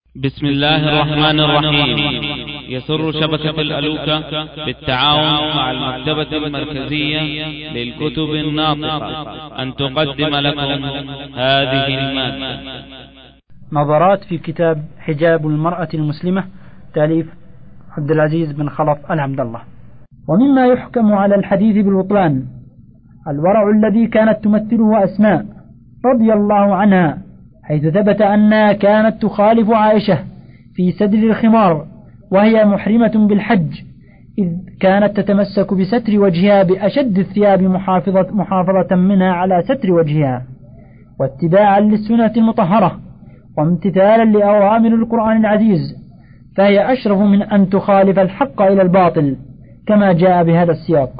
بسم الله الرحمن الرحيم. يسر شبكة الألوكة بالتعاون مع المكتبة المركزية للكتب الناطقة أن تقدم لكم هذه المادة. نظرات في كتاب حجاب المرأة المسلمة تأليف عبد العزيز بن خلف العبد الله. ومما يحكم على الحديث بالبطلان الورع الذي كانت تمثله أسماء رضي الله عنها، حيث ثبت أنها كانت تخالف عائشة في سدر الخمار وهي محرمة بالحج، إذ كانت تتمسك بستر وجهها بأشد الثياب محافظة منها على ستر وجهها، واتباعا للسنة المطهرة وامتثالا لأوامر القرآن العزيز، فهي أشرف من أن تخالف الحق إلى الباطل كما جاء بهذا السياق.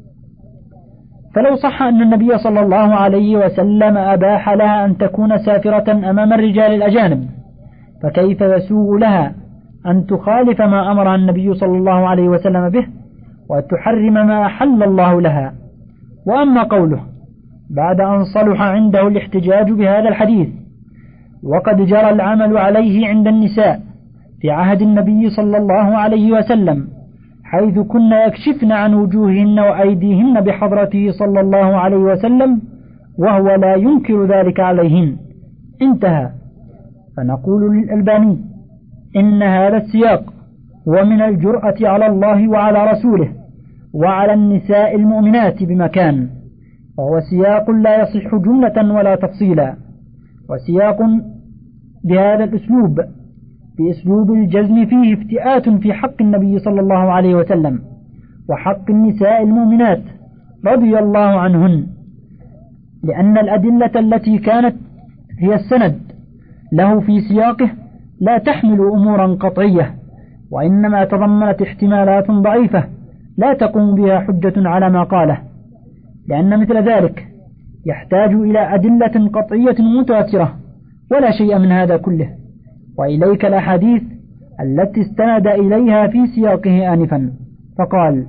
فلو صح أن النبي صلى الله عليه وسلم أباح لها أن تكون سافرة أمام الرجال الأجانب، فكيف يسوغ لها أن تخالف ما أمرها النبي صلى الله عليه وسلم به وتحرم ما أحل الله لها؟ وأما قوله بعد أن صلح عنده الاحتجاج بهذا الحديث وقد جرى العمل عليه عند النساء في عهد النبي صلى الله عليه وسلم، حيث كن يكشفن عن وجوههن وأيديهن بحضرته صلى الله عليه وسلم وهو لا ينكر ذلك عليهن، انتهى. فنقول للألباني إن هذا السياق هو من الجرأة على الله وعلى رسوله وعلى النساء المؤمنات بمكان، وهو سياق لا يصح جملة ولا تفصيلا، وسياق بهذا الأسلوب بأسلوب الجزم فيه افتئات في حق النبي صلى الله عليه وسلم وحق النساء المؤمنات رضي الله عنهن، لأن الأدلة التي كانت هي السند له في سياقه لا تحمل أمورا قطعية، وإنما تضمنت احتمالات ضعيفة لا تقوم بها حجة على ما قاله، لأن مثل ذلك يحتاج إلى أدلة قطعية متواترة ولا شيء من هذا كله. وإليك الأحاديث التي استند إليها في سياقه آنفا، فقال: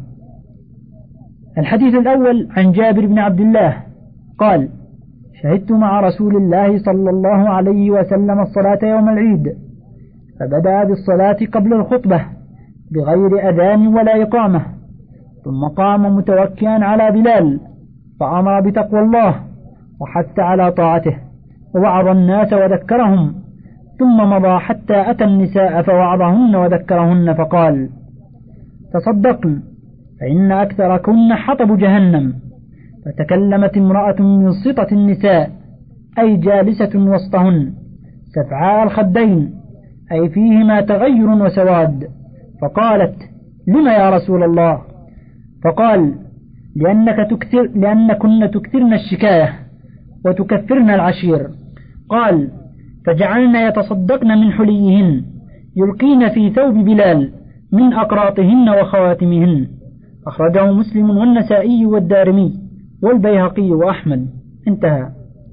الحديث الأول عن جابر بن عبد الله قال: شهدت مع رسول الله صلى الله عليه وسلم الصلاة يوم العيد، فبدأ بالصلاة قبل الخطبة بغير أذان ولا إقامة، ثم قام متوكئا على بلال فأمر بتقوى الله وحث على طاعته ووعظ الناس وذكرهم، ثم مضى حتى أتى النساء فوعظهن وذكرهن فقال: تصدقن فإن أكثركن حطب جهنم. فتكلمت امرأة من سطة النساء أي جالسة وسطهن سفعاء الخدين أي فيهما تغير وسواد، فقالت: لم يا رسول الله؟ فقال: لأنكن تكثرن الشكاية وتكثرن العشير. قال: فجعلن يتصدقن من حليهن يلقين في ثوب بلال من أقراطهن وخواتمهن. أخرجه مسلم والنسائي والدارمي والبيهقي وأحمد، انتهى.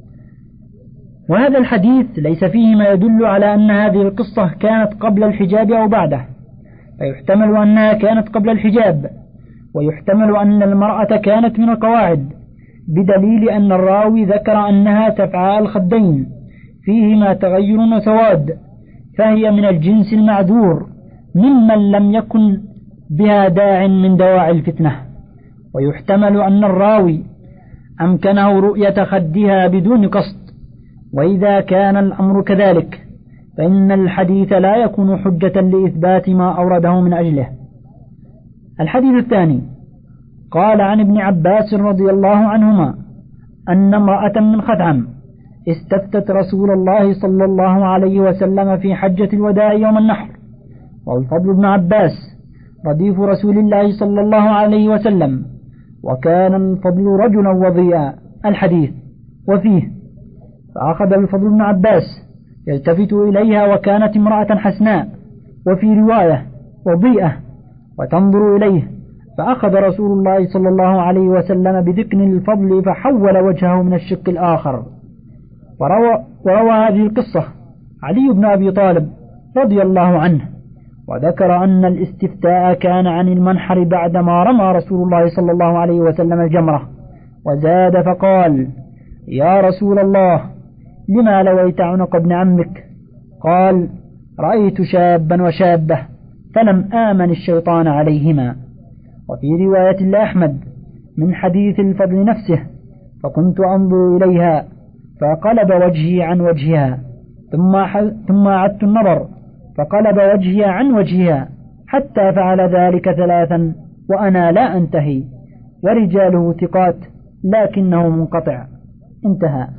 وهذا الحديث ليس فيه ما يدل على أن هذه القصة كانت قبل الحجاب أو بعده، فيحتمل أنها كانت قبل الحجاب، ويحتمل أن المرأة كانت من القواعد، بدليل أن الراوي ذكر أنها سفعاء الخدين فيهما تغير وسواد، فهي من الجنس المعذور ممن لم يكن بها داع من دواعي الفتنة. ويحتمل أن الراوي أمكنه رؤية خدها بدون قصد، وإذا كان الأمر كذلك فإن الحديث لا يكون حجة لإثبات ما أورده من أجله. الحديث الثاني قال عن ابن عباس رضي الله عنهما أن امرأة من خثعم استفتت رسول الله صلى الله عليه وسلم في حجة الوداع يوم النحر، والفضل بن عباس رديف رسول الله صلى الله عليه وسلم، وكان الفضل رجلا وضيئا. الحديث وفيه: فأخذ الفضل بن عباس يلتفت إليها وكانت امرأة حسناء، وفي رواية وضيئة، وتنظر إليه، فأخذ رسول الله صلى الله عليه وسلم بذقن الفضل فحول وجهه من الشق الآخر. وروى هذه القصة علي بن أبي طالب رضي الله عنه، وذكر أن الاستفتاء كان عن المنحر بعدما رمى رسول الله صلى الله عليه وسلم الجمرة، وزاد فقال: يا رسول الله لما لويت عنق ابن عمك؟ قال: رأيت شابا وشابة فلم آمن الشيطان عليهما. وفي رواية لأحمد من حديث الفضل نفسه فكنت أنظر إليها فقلب وجهي عن وجهها ثم أعدت النظر فقلب وجهي عن وجهها حتى فعل ذلك 3 وأنا لا أنتهي، ورجاله ثقات لكنه منقطع. انتهى.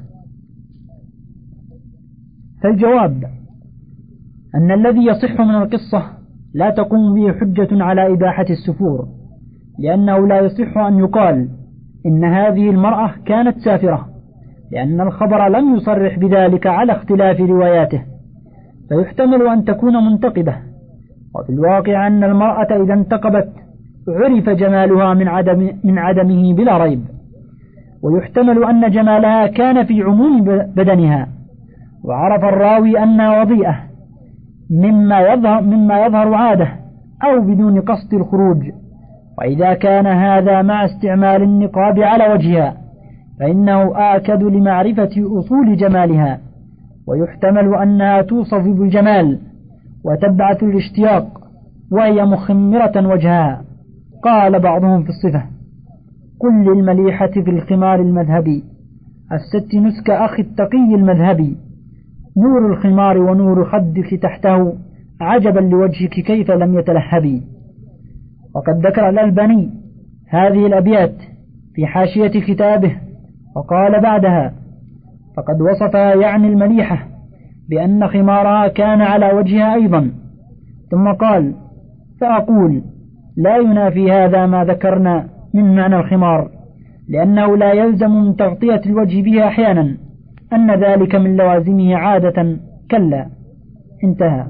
فالجواب أن الذي يصح من القصة لا تقوم به حجة على إباحة السفور، لأنه لا يصح أن يقال إن هذه المرأة كانت سافرة، لأن الخبر لم يصرح بذلك على اختلاف رواياته، فيحتمل أن تكون منتقبة. وفي الواقع أن المرأة إذا انتقبت عرف جمالها من عدمه بلا ريب، ويحتمل أن جمالها كان في عموم بدنها، وعرف الراوي أنها وضيئة مما يظهر عادة أو بدون قصد الخروج. وإذا كان هذا مع استعمال النقاب على وجهها فإنه آكد لمعرفة أصول جمالها، ويحتمل أنها توصف بالجمال وتبعث الاشتياق وهي مخمرة وجهها. قال بعضهم في الصفة: قل للمليحة في الخمار المذهبي الست نسك أخي التقي المذهبي، نور الخمار ونور خدك تحته عجبا لوجهك كيف لم يتلهبي. وقد ذكر الألباني هذه الأبيات في حاشية كتابه وقال بعدها: فقد وصفها يعني المليحة بأن خمارها كان على وجهها أيضا، ثم قال: فأقول لا ينافي هذا ما ذكرنا من معنى الخمار، لأنه لا يلزم من تغطية الوجه بها أحيانا أن ذلك من لوازمه عادة، كلا. انتهى.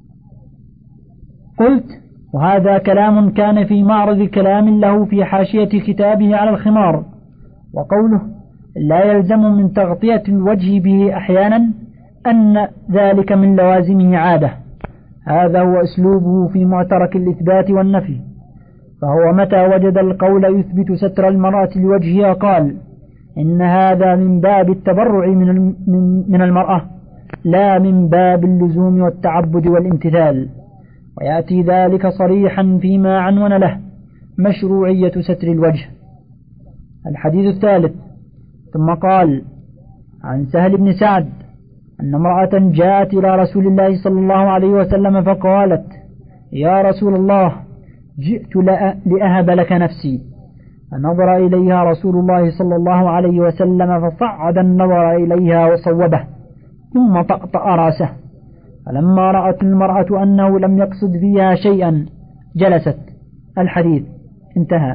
قلت: وهذا كلام كان في معرض كلام له في حاشية كتابه على الخمار. وقوله لا يلزم من تغطية الوجه به أحيانا أن ذلك من لوازمه عادة، هذا هو أسلوبه في معترك الإثبات والنفي، فهو متى وجد القول يثبت ستر المرأة لوجهها قال إن هذا من باب التبرع من المرأة لا من باب اللزوم والتعبد والامتثال، ويأتي ذلك صريحا فيما عنون له مشروعية ستر الوجه. الحديث الثالث: ثم قال: عن سهل بن سعد أن امرأة جاءت إلى رسول الله صلى الله عليه وسلم فقالت: يا رسول الله، جئت لأهب لك نفسي. فنظر إليها رسول الله صلى الله عليه وسلم فصعد النظر إليها وصوبه ثم طأطأ رأسه، فلما رأت المرأة أنه لم يقصد فيها شيئا جلست. الحديث. انتهى.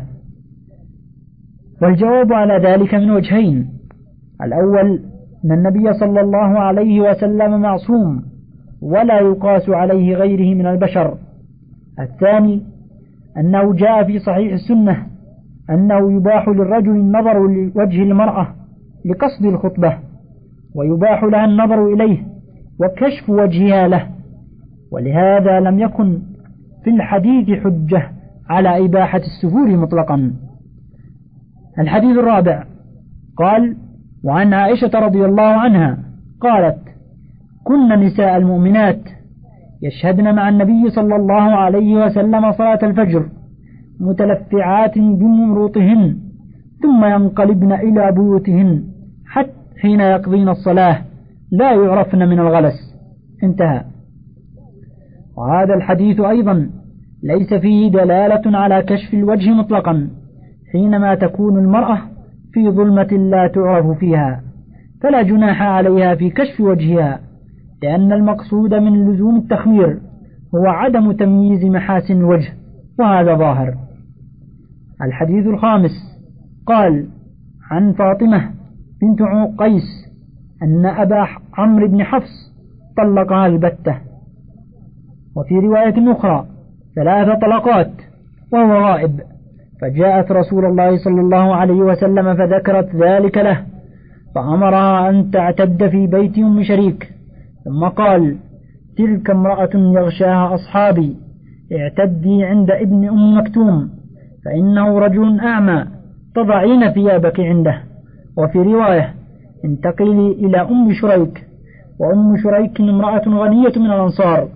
والجواب على ذلك من وجهين: الأول أن النبي صلى الله عليه وسلم معصوم ولا يقاس عليه غيره من البشر. الثاني أنه جاء في صحيح السنة أنه يباح للرجل النظر لوجه المرأة لقصد الخطبة، ويباح لها النظر إليه وكشف وجهها له، ولهذا لم يكن في الحديث حجة على إباحة السفور مطلقا. الحديث الرابع: قال: وعن عائشة رضي الله عنها قالت: كن نساء المؤمنات يشهدن مع النبي صلى الله عليه وسلم صلاة الفجر متلفعات بمروطهن ثم ينقلبن إلى بيوتهن حتى حين يقضين الصلاة لا يعرفن من الغلس. انتهى. وهذا الحديث أيضا ليس فيه دلالة على كشف الوجه مطلقا حينما تكون المرأة في ظلمة لا تعرف فيها، فلا جناح عليها في كشف وجهها، لأن المقصود من لزوم التخمير هو عدم تمييز محاسن الوجه، وهذا ظاهر. الحديث الخامس: قال: عن فاطمة بنت قيس أن أبا عمرو بن حفص طلقها البتة. وفي رواية أخرى 3 طلقات وهو غائب، فجاءت رسول الله صلى الله عليه وسلم فذكرت ذلك له، فأمرها أن تعتد في بيت أم شريك، ثم قال: تلك امرأة يغشاها أصحابي، اعتدي عند ابن أم مكتوم فإنه رجل أعمى، تضعين ثيابك عنده. وفي رواية: انتقلي إلى أم شريك، وأم شريك امرأة غنية من الأنصار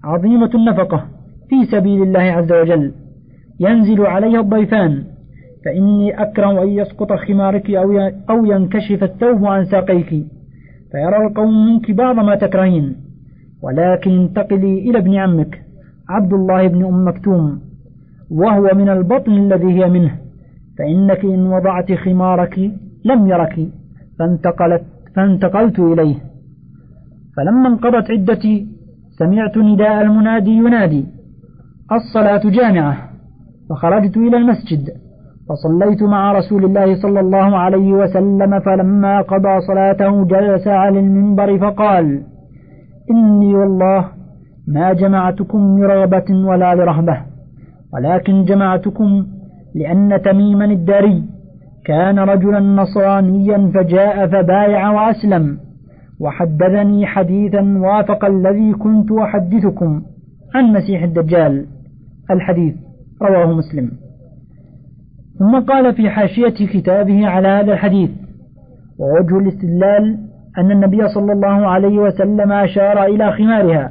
عظيمة النفقة في سبيل الله عز وجل، ينزل عليها الضيفان، فإني أكره أن يسقط خمارك أو ينكشف الثوب عن ساقيك فيرى القوم منك بعض ما تكرهين، ولكن انتقلي إلى ابن عمك عبد الله بن أم مكتوم وهو من البطن الذي هي منه، فإنك إن وضعت خمارك لم يرك. فانتقلت إليه. فلما انقضت عدتي سمعت نداء المنادي ينادي الصلاة جامعة، فخرجت إلى المسجد فصليت مع رسول الله صلى الله عليه وسلم، فلما قضى صلاته جلس على المنبر فقال: إني والله ما جمعتكم لرغبة ولا لرهبة، ولكن جمعتكم لأن تميما الداري كان رجلا نصرانيا فجاء فبايع وأسلم، وحدثني حديثا وافق الذي كنت أحدثكم عن مسيح الدجال. الحديث رواه مسلم. ثم قال في حاشية كتابه على هذا الحديث: ووجه الاستدلال أن النبي صلى الله عليه وسلم أشار إلى خمارها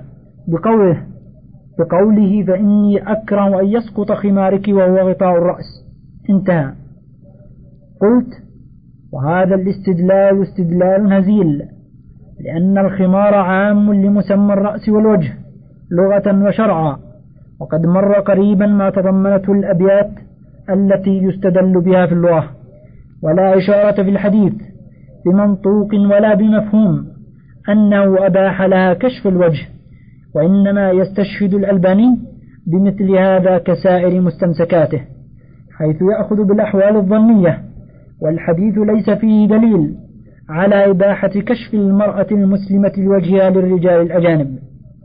بقوله فإني أكره أن يسقط خمارك وهو غطاء الرأس. انتهى. قلت: وهذا الاستدلال استدلال هزيل، لأن الخمار عام لمسمى الرأس والوجه لغة وشرعا، وقد مر قريبا ما تضمنته الأبيات التي يستدل بها في اللغة، ولا إشارة في الحديث بمنطوق ولا بمفهوم أنه أباح لها كشف الوجه، وإنما يستشهد الألباني بمثل هذا كسائر مستمسكاته، حيث يأخذ بالأحوال الظنية، والحديث ليس فيه دليل على إباحة كشف المرأة المسلمة لوجهها للرجال الأجانب.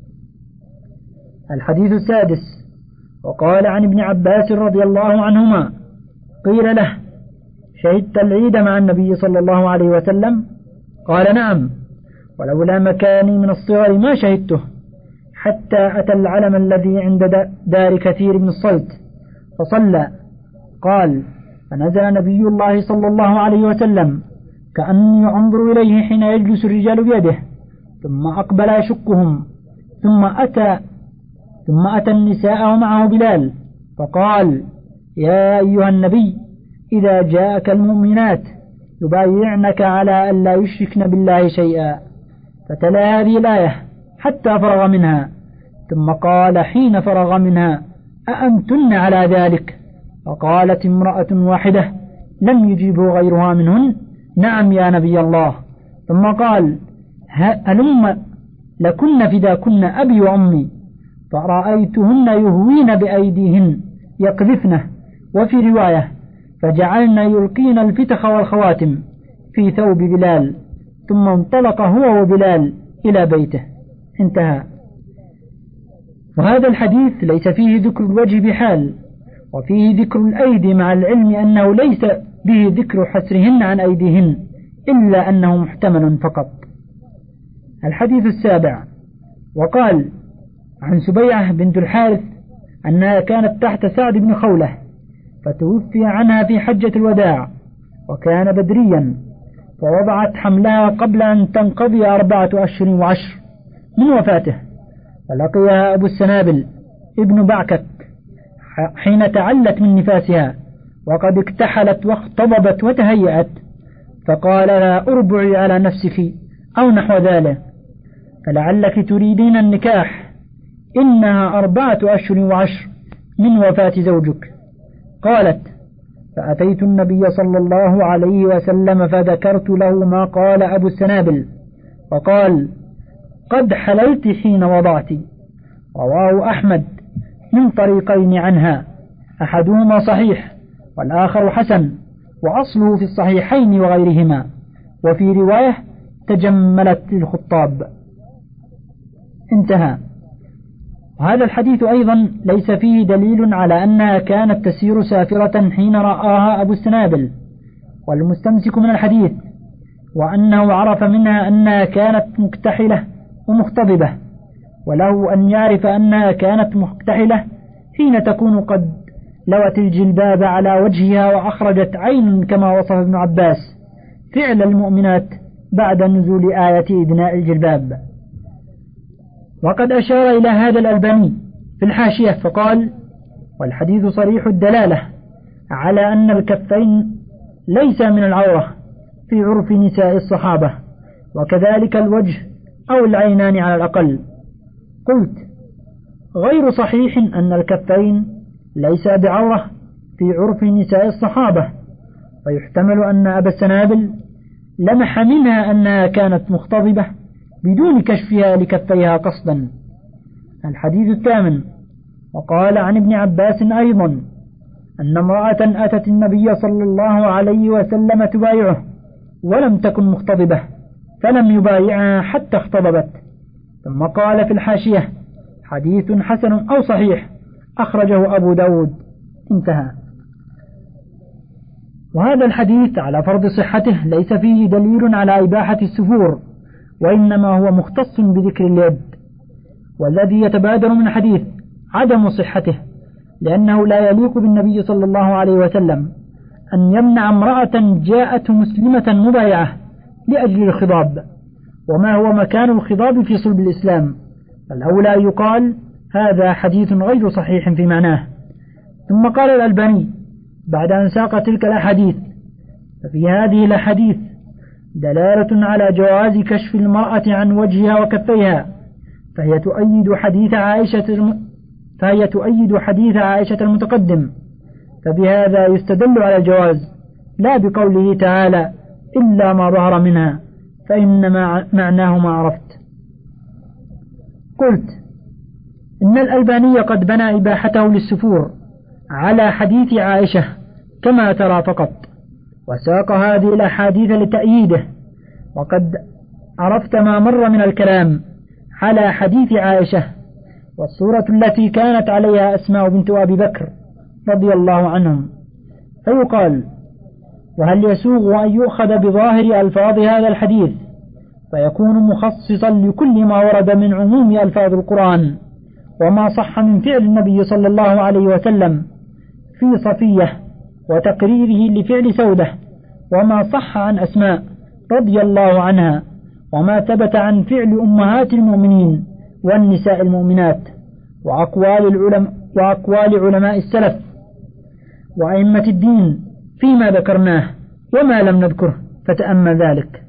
الحديث السادس. وقال عن ابن عباس رضي الله عنهما: قيل له: شهدت العيد مع النبي صلى الله عليه وسلم؟ قال: نعم، ولولا مكاني من الصغر ما شهدته، حتى أتى العلم الذي عند دار كثير بن الصلت فصلى. قال: فنزل نبي الله صلى الله عليه وسلم كأني أنظر إليه حين يجلس الرجال بيده، ثم أقبل يشكهم، ثم أتى النساء ومعه بلال فقال: يا أيها النبي، إذا جاءك المؤمنات يبايعنك على أن لا يشركن بالله شيئا، فتلا هذه الآية حتى فرغ منها، ثم قال حين فرغ منها: أأنتن على ذلك؟ فقالت امرأة واحدة لم يجيبه غيرها منهن: نعم يا نبي الله. ثم قال: هلم لكن فداكن أبي وأمي، فرأيتهن يهوين بأيديهن يقذفنه، وفي رواية: فجعلن يلقين الفتخ والخواتم في ثوب بلال، ثم انطلق هو وبلال إلى بيته. انتهى. وهذا الحديث ليس فيه ذكر الوجه بحال، وفيه ذكر الأيدي، مع العلم أنه ليس به ذكر حسرهن عن أيديهن، إلا أنه محتمل فقط. الحديث السابع. وقال عن سبيعة بنت الحارث أنها كانت تحت سعد بن خولة، فتوفي عنها في حجة الوداع، وكان بدريا، فوضعت حملها قبل أن تنقضي 4 أشهر و10 من وفاته، فلقيها أبو السنابل ابن بعكك حين تعلت من نفاسها، وقد اكتحلت واختضبت وتهيأت، فقال لها: اربعي على نفسك أو نحو ذلك، فلعلك تريدين النكاح، إنها 4 أشهر و10 من وفاة زوجك. قالت: فأتيت النبي صلى الله عليه وسلم فذكرت له ما قال أبو السنابل، وقال: قد حللت حين وضعت. رواه أحمد من طريقين عنها، أحدهما صحيح والآخر حسن، وأصله في الصحيحين وغيرهما، وفي رواية: تجملت للخطاب. انتهى. وهذا الحديث أيضا ليس فيه دليل على أنها كانت تسير سافرة حين رآها أبو السنابل، والمستمسك من الحديث وأنه عرف منها أنها كانت مكتحلة ومختضبة، وله أن يعرف أنها كانت مكتحلة حين تكون قد لوت الجلباب على وجهها وأخرجت عين، كما وصف ابن عباس فعل المؤمنات بعد نزول آية إدناء الجلباب. وقد أشار إلى هذا الألباني في الحاشية فقال: والحديث صريح الدلالة على أن الكفين ليس من العورة في عرف نساء الصحابة، وكذلك الوجه أو العينان على الأقل. قلت: غير صحيح أن الكفين ليس بعورة في عرف نساء الصحابة، ويحتمل أن أبا السنابل لمح منها أنها كانت مختضبة بدون كشفها لكفيها قصدا. الحديث الثامن: وقال عن ابن عباس أيضا أن امرأة أتت النبي صلى الله عليه وسلم تبايعه ولم تكن مختضبة فلم يبايعها حتى اختضبت. ثم قال في الحاشية: حديث حسن أو صحيح أخرجه أبو داود. انتهى. وهذا الحديث على فرض صحته ليس فيه دليل على إباحة السفور، وإنما هو مختص بذكر اليد، والذي يتبادر من الحديث عدم صحته، لأنه لا يليق بالنبي صلى الله عليه وسلم أن يمنع امرأة جاءت مسلمة مبايعة لأجل الخضاب، وما هو مكان الخضاب في صلب الإسلام، فالأولى يقال هذا حديث غير صحيح في معناه. ثم قال الألباني بعد أن ساق تلك الأحاديث: ففي هذه الأحاديث دلالة على جواز كشف المرأة عن وجهها وكفيها، فهي تؤيد حديث عائشة المتقدم، فبهذا يستدل على الجواز، لا بقوله تعالى إلا ما ظهر منها، فإنما معناه ما عرفت. قلت: إن الألباني قد بنى إباحته للسفور على حديث عائشة كما ترى فقط، وساق هذه الأحاديث لتأييده، وقد عرفت ما مر من الكلام على حديث عائشة والصورة التي كانت عليها أسماء بنت أبي بكر رضي الله عنهم. فيقال: وهل يسوغ أن يؤخذ بظاهر ألفاظ هذا الحديث فيكون مخصصا لكل ما ورد من عموم ألفاظ القرآن وما صح من فعل النبي صلى الله عليه وسلم في صفية وتقريره لفعل سودة، وما صح عن أسماء رضي الله عنها، وما ثبت عن فعل أمهات المؤمنين والنساء المؤمنات، وأقوال علماء السلف وأئمة الدين فيما ذكرناه وما لم نذكره، فتأمل ذلك.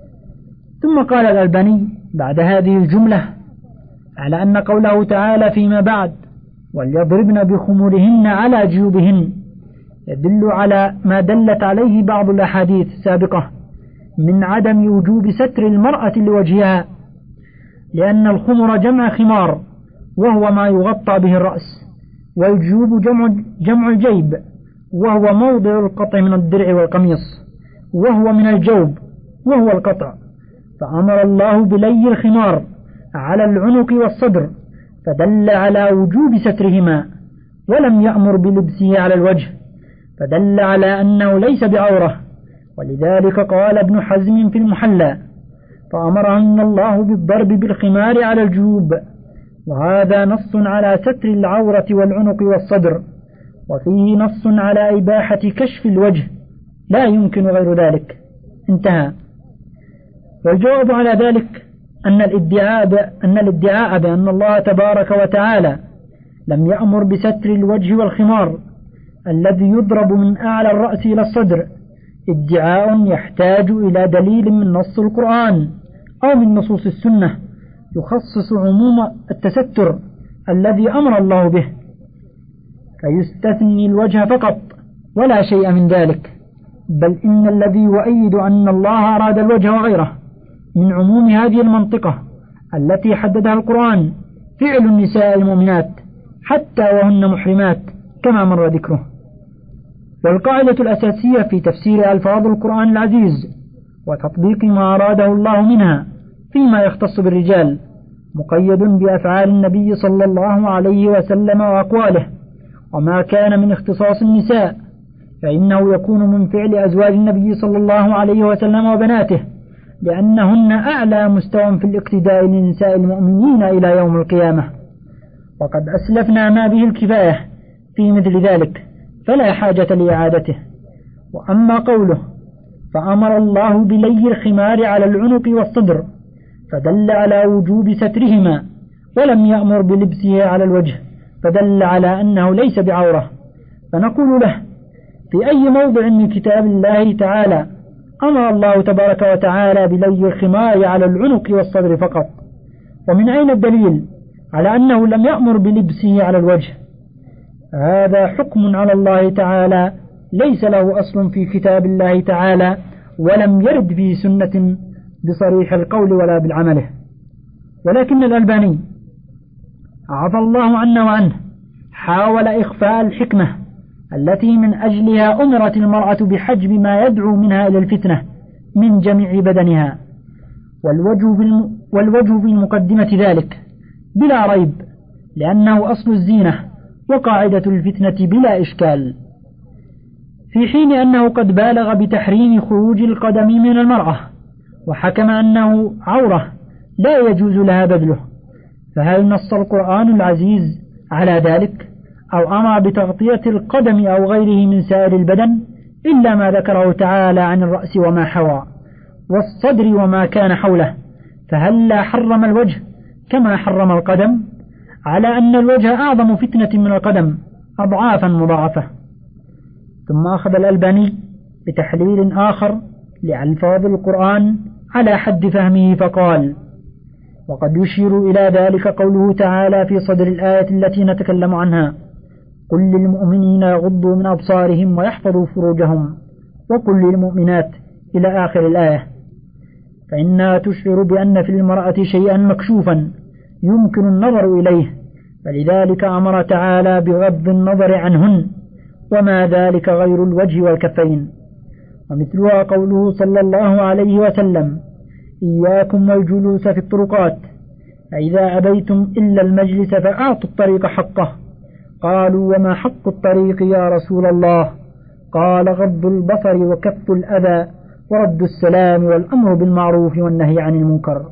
ثم قال الألباني بعد هذه الجملة: على أن قوله تعالى فيما بعد وليضربن بخمورهن على جيوبهن يدل على ما دلت عليه بعض الأحاديث السابقة من عدم وجوب ستر المرأة لوجهها، لأن الخمر جمع خمار وهو ما يغطى به الرأس، والجيوب جمع الجيب وهو موضع القطع من الدرع والقميص، وهو من الجوب وهو القطع، فأمر الله بلي الخمار على العنق والصدر فدل على وجوب سترهما، ولم يأمر بلبسه على الوجه فدل على أنه ليس بعورة. ولذلك قال ابن حزم في المحلى: فأمرهن الله بالضرب بالخمار على الجيوب، وهذا نص على ستر العورة والعنق والصدر، وفيه نص على إباحة كشف الوجه لا يمكن غير ذلك. انتهى. والجواب على ذلك أن الادعاء بأن الله تبارك وتعالى لم يأمر بستر الوجه والخمار الذي يضرب من أعلى الرأس إلى الصدر ادعاء يحتاج إلى دليل من نص القرآن أو من نصوص السنة يخصص عموم التستر الذي أمر الله به، فيستثني الوجه فقط ولا شيء من ذلك، بل إن الذي يؤيد أن الله أراد الوجه وغيره من عموم هذه المنطقة التي حددها القرآن فعل النساء المؤمنات حتى وهن محرمات كما مر ذكره. والقاعدة الأساسية في تفسير ألفاظ القرآن العزيز وتطبيق ما أراده الله منها فيما يختص بالرجال مقيد بأفعال النبي صلى الله عليه وسلم وأقواله، وما كان من اختصاص النساء فإنه يكون من فعل أزواج النبي صلى الله عليه وسلم وبناته، لأنهن أعلى مستوى في الاقتداء لنساء المؤمنين إلى يوم القيامة. وقد أسلفنا ما به الكفاية في مثل ذلك فلا حاجة لإعادته. وأما قوله فأمر الله بلي الخمار على العنق والصدر فدل على وجوب سترهما ولم يأمر بلبسه على الوجه، فدل على أنه ليس بعورة. فنقول له: في أي موضع من كتاب الله تعالى أمر الله تبارك وتعالى بلي الخمار على العنق والصدر فقط؟ ومن أين الدليل على أنه لم يأمر بلبسه على الوجه؟ هذا حكم على الله تعالى ليس له أصل في كتاب الله تعالى، ولم يرد في سنة بصريح القول ولا بالعمله. ولكن الألباني عفى الله عنا وعنه حاول إخفاء الحكمة التي من أجلها أمرت المرأة بحجب ما يدعو منها إلى الفتنة من جميع بدنها، والوجه في المقدمة ذلك بلا ريب، لأنه أصل الزينة وقاعدة الفتنة بلا إشكال، في حين أنه قد بالغ بتحريم خروج القدم من المرأة وحكم أنه عورة لا يجوز لها بذله. فهل نص القرآن العزيز على ذلك أو أمر بتغطية القدم أو غيره من سائر البدن إلا ما ذكره تعالى عن الرأس وما حوى والصدر وما كان حوله؟ فهل لا حرم الوجه كما حرم القدم، على أن الوجه أعظم فتنة من القدم أضعافا مضاعفة؟ ثم أخذ الألباني بتحليل آخر لألفاظ القرآن على حد فهمه فقال: وقد يشير إلى ذلك قوله تعالى في صدر الآية التي نتكلم عنها: قل للمؤمنين يغضوا من أبصارهم ويحفظوا فروجهم وقل للمؤمنات إلى آخر الآية، فإنها تشعر بأن في المرأة شيئا مكشوفا يمكن النظر إليه، فلذلك أمر تعالى بغض النظر عنهن، وما ذلك غير الوجه والكفين. ومثلها قوله صلى الله عليه وسلم: إياكم والجلوس في الطرقات، فإذا أبيتم إلا المجلس فأعطوا الطريق حقه. قالوا: وما حق الطريق يا رسول الله؟ قال: غض البصر وكف الأذى ورد السلام والأمر بالمعروف والنهي عن المنكر.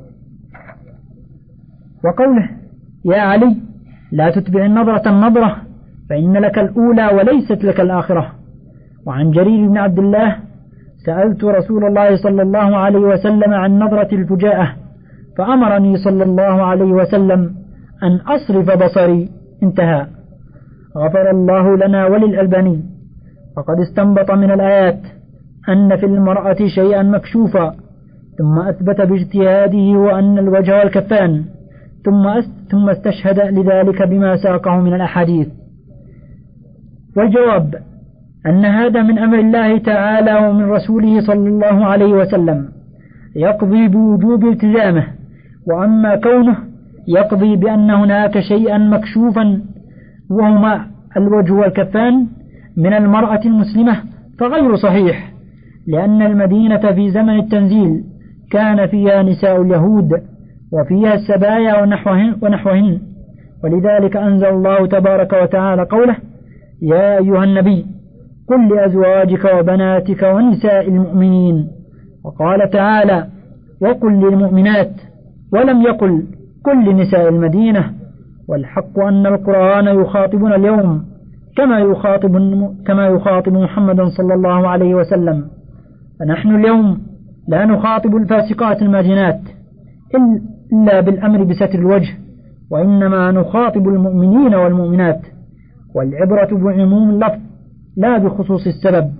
وقوله: يا علي لا تتبع النظرة فإن لك الأولى وليست لك الآخرة. وعن جرير بن عبد الله: سألت رسول الله صلى الله عليه وسلم عن نظرة الفجاءة فأمرني صلى الله عليه وسلم أن أصرف بصري. انتهى. غفر الله لنا وللألباني، فقد استنبط من الآيات أن في المرأة شيئا مكشوفا، ثم أثبت باجتهاده وأن الوجه والكفان، ثم استشهد لذلك بما ساقه من الأحاديث. والجواب أن هذا من أمر الله تعالى ومن رسوله صلى الله عليه وسلم يقضي بوجوب التزامه، وأما كونه يقضي بأن هناك شيئا مكشوفا وهما الوجه والكفان من المرأة المسلمة فغير صحيح، لأن المدينة في زمن التنزيل كان فيها نساء اليهود وفيها السبايا ونحوهن، ولذلك أنزل الله تبارك وتعالى قوله: يا أيها النبي قل لأزواجك وبناتك ونساء المؤمنين. وقال تعالى: وقل للمؤمنات، ولم يقل قل لنساء المدينة. والحق أن القرآن يخاطبنا اليوم كما يخاطب محمدا صلى الله عليه وسلم، فنحن اليوم لا نخاطب الفاسقات الماجنات إلا بالأمر بستر الوجه، وإنما نخاطب المؤمنين والمؤمنات، والعبرة بعموم اللفظ لا بخصوص السبب.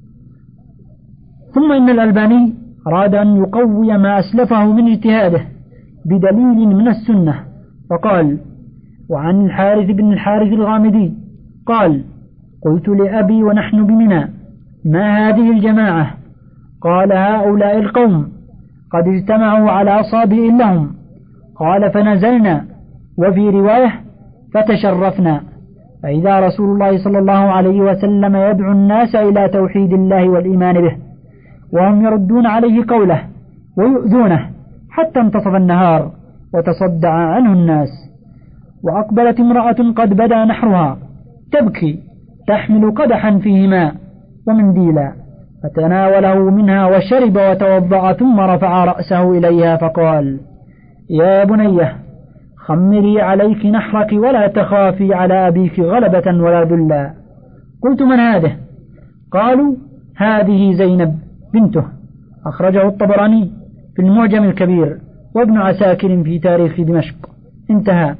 ثم إن الألباني أراد أن يقوي ما أسلفه من اجتهاده بدليل من السنة، فقال: وعن الحارث بن الحارث الغامدي قال: قلت لأبي ونحن بمنى: ما هذه الجماعة؟ قال: هؤلاء القوم قد اجتمعوا على أصابع لهم. قال: فنزلنا، وفي رواية فتشرفنا، فإذا رسول الله صلى الله عليه وسلم يدعو الناس إلى توحيد الله والإيمان به، وهم يردون عليه قوله ويؤذونه حتى انتصف النهار وتصدع عنه الناس. وأقبلت امرأة قد بدا نحرها تبكي تحمل قدحا فيه ماء ومنديلا، فتناوله منها وشرب وتوضأ، ثم رفع رأسه إليها فقال: يا بنية خمري عليك نحرك ولا تخافي على أبيك غلبة ولا ذلا. قلت: من هذه؟ قالوا: هذه زينب بنته. أخرجه الطبراني في المعجم الكبير، وابن عساكر في تاريخ دمشق. انتهى.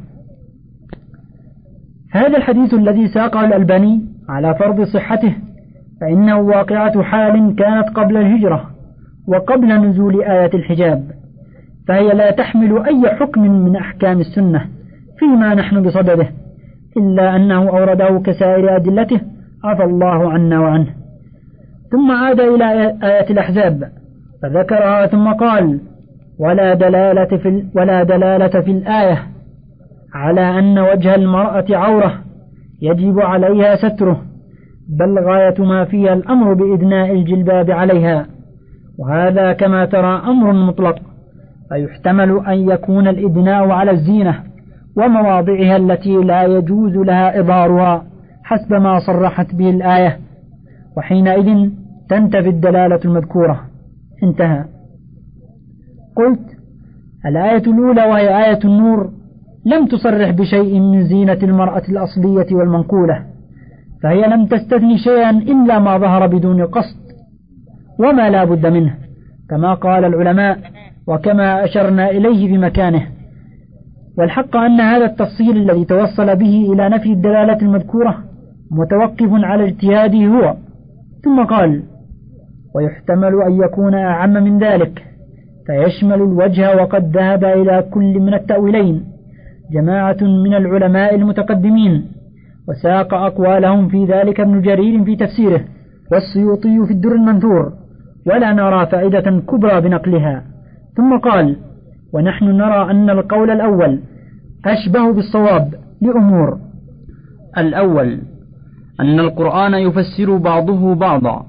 هذا الحديث الذي ساقه الألباني على فرض صحته فإنه واقعة حال كانت قبل الهجرة وقبل نزول آية الحجاب، فهي لا تحمل أي حكم من أحكام السنة فيما نحن بصدده، إلا أنه أورده كسائر أدلته عفى الله عنا وعنه. ثم عاد إلى آية الأحزاب فذكرها ثم قال: ولا دلالة في الآية على أن وجه المرأة عورة يجب عليها ستره، بل غاية ما فيها الأمر بإدناء الجلباب عليها، وهذا كما ترى أمر مطلق، فيحتمل أن يكون الإدناء على الزينة ومواضعها التي لا يجوز لها إظهارها حسب ما صرحت به الآية، وحينئذ تنتفي الدلالة المذكورة. انتهى. قلت: الآية الأولى وهي آية النور لم تصرح بشيء من زينة المرأة الأصلية والمنقولة، فهي لم تستثني شيئا إلا ما ظهر بدون قصد وما لا بد منه، كما قال العلماء وكما أشرنا إليه بمكانه. والحق أن هذا التفصيل الذي توصل به إلى نفي الدلالة المذكورة متوقف على اجتهاده هو. ثم قال: ويحتمل أن يكون أعم من ذلك، فيشمل الوجه، وقد ذهب إلى كل من التأويلين جماعة من العلماء المتقدمين، وساق أقوالهم في ذلك ابن جرير في تفسيره والسيوطي في الدر المنثور، ولا نرى فائدة كبرى بنقلها. ثم قال: ونحن نرى أن القول الأول أشبه بالصواب لأمور. الأول أن القرآن يفسر بعضه بعضا،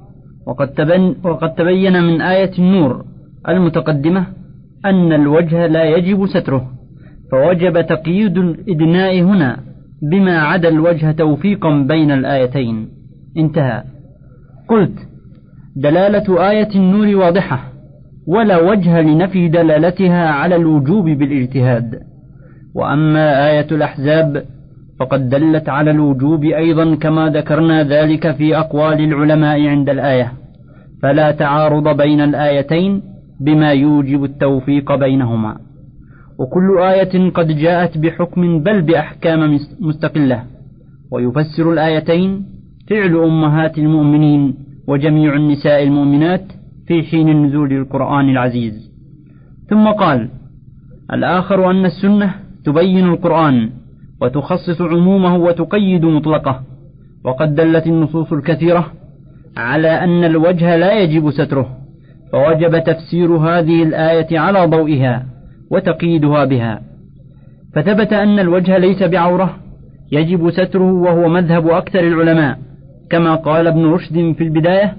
وقد تبين من آية النور المتقدمة أن الوجه لا يجب ستره، فوجب تقييد الإدناء هنا بما عدا الوجه توفيقا بين الآيتين. انتهى. قلت: دلالة آية النور واضحة، ولا وجه لنفي دلالتها على الوجوب بالاجتهاد. وأما آية الأحزاب فقد دلت على الوجوب أيضا، كما ذكرنا ذلك في أقوال العلماء عند الآية، فلا تعارض بين الآيتين بما يوجب التوفيق بينهما. وكل آية قد جاءت بحكم بل بأحكام مستقلة، ويفسر الآيتين فعل أمهات المؤمنين وجميع النساء المؤمنات في حين نزول القرآن العزيز. ثم قال: الآخر أن السنة تبين القرآن وتخصص عمومه وتقيد مطلقه، وقد دلت النصوص الكثيرة على أن الوجه لا يجب ستره، فوجب تفسير هذه الآية على ضوئها وتقييدها بها، فثبت أن الوجه ليس بعورة يجب ستره، وهو مذهب أكثر العلماء، كما قال ابن رشد في البداية،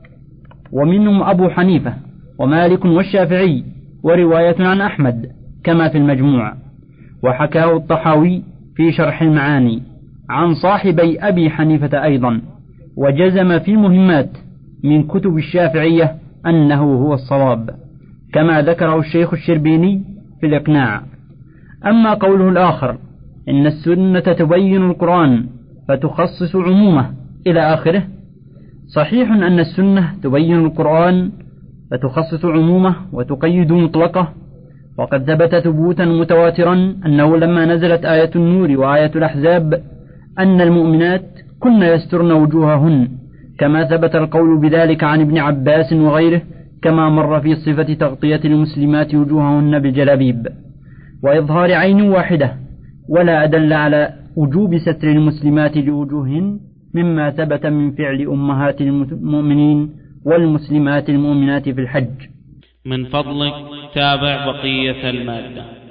ومنهم أبو حنيفة ومالك والشافعي، ورواية عن أحمد كما في المجموع. وحكاه الطحاوي في شرح المعاني عن صاحبي أبي حنيفة أيضا، وجزم في المهمات من كتب الشافعية أنه هو الصواب، كما ذكره الشيخ الشربيني في الإقناع. أما قوله الآخر إن السنة تبين القرآن فتخصص عمومه إلى آخره، صحيح أن السنة تبين القرآن فتخصص عمومه وتقيد مطلقه، وقد ثبت ثبوتا متواترا أنه لما نزلت آية النور وآية الأحزاب أن المؤمنات كن يسترن وجوههن، كما ثبت القول بذلك عن ابن عباس وغيره، كما مر في صفة تغطية المسلمات وجوههن بالجلابيب وإظهار عين واحدة، ولا أدل على وجوب ستر المسلمات لوجوههن مما ثبت من فعل أمهات المؤمنين والمسلمات المؤمنات في الحج. من فضلك تابع بقية المادة.